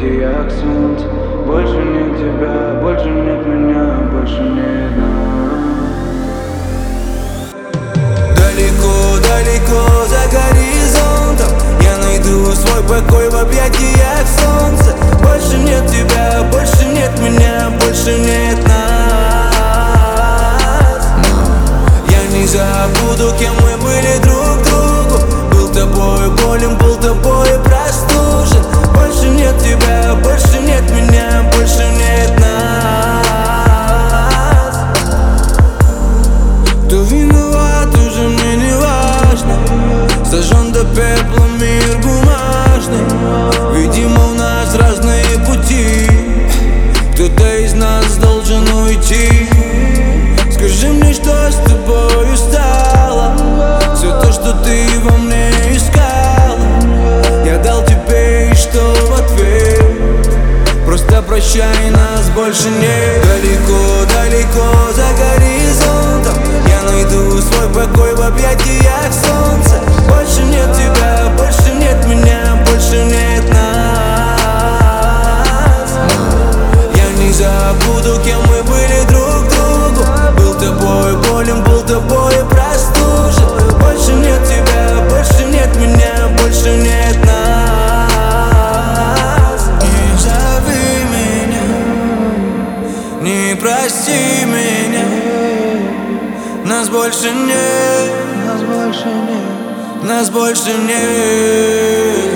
объятий, как солнце. Больше нет тебя, больше нет меня, больше нет нас. Далеко, далеко за горизонтом я найду свой покой в объятиях солнца. Больше нет тебя, больше нет меня, больше нет нас. Я не забуду, кем мы были друг другу. Был тобою болен, был тобою простужен. Больше нет тебя, больше нет меня, больше нет нас. Кто виноват, уже мне не важно. Сожжен до пепла мир бумажный. Видимо, у нас разные пути. Кто-то из нас должен уйти. Скажи мне, что с тобою стало. Все то, что ты во мне искала, я дал тебе, и что в ответ? Просто прощай, нас больше нет. Далеко, далеко за горизонтом я найду свой покой в объятиях солнца. Больше нет тебя, больше нет меня, больше нет нас. Я не забуду, кем мы были друг другу. Был тобой болен, был тобой простужен. Больше нет тебя, больше нет меня, больше нет нас. Не зови меня, не прости меня. Нас больше нет, нас больше нет, нас больше нет.